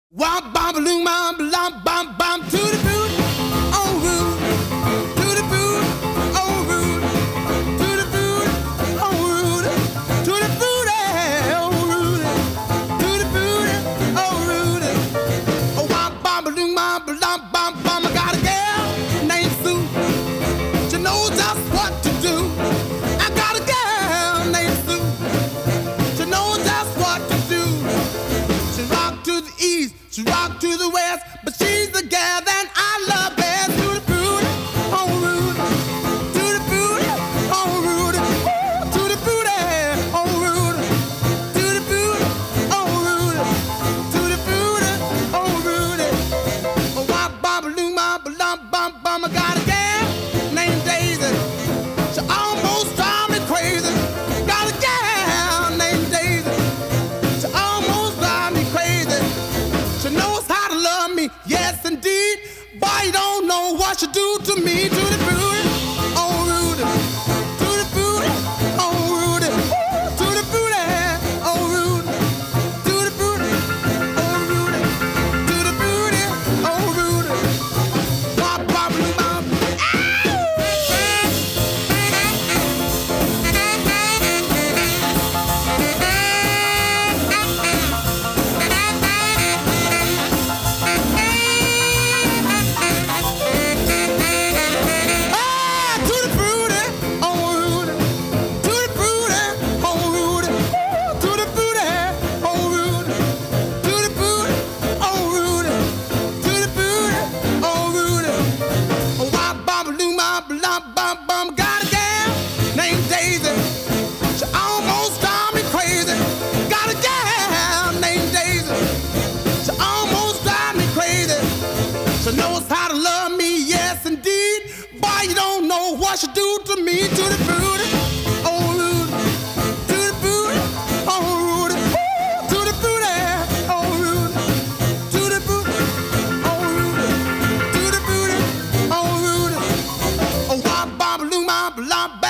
Womp bom balloon bom bom bom bom to the boot, on route, to the boot, on route, to the boot, on route, to the boot, on route, to the boot, on route. Oh, womp bom balloon bom bom bom. I got a girl named Sue. She knows just what to do. I got a girl named Sue. She knows just what to do. She rock to the east. She rock to the west, but she's the gal that I love best. To the booty, on route, to the booty, on route, to the booty, on route, to the booty, on route, to the booty, on route. Oh, wop, bop, balloon, bop, bum, bum, bum. I got a gal named Daisy. She almost drives me crazy. Got a gal named Daisy. She almost drives me crazy. She knows how to love me, yes indeed. Boy, you don't know what she do to me. To the booty, on Rudy. To the booty, on Rudy. To the booty, on Rudy. To the booty, on Rudy. To the booty, on Rudy. Wop, wop, bop. Got a gal named Daisy. She almost drives me crazy. Got a gal named Daisy. She almost drives me crazy. She knows how to love me, yes indeed. Boy, you don't know what she do to me. To the booty, oh Rudy. To the booty, oh Rudy. To the booty, oh Rudy. To the booty, oh Rudy. To the booty, oh Rudy. Oh, wop, bop, balloon, bop, bop.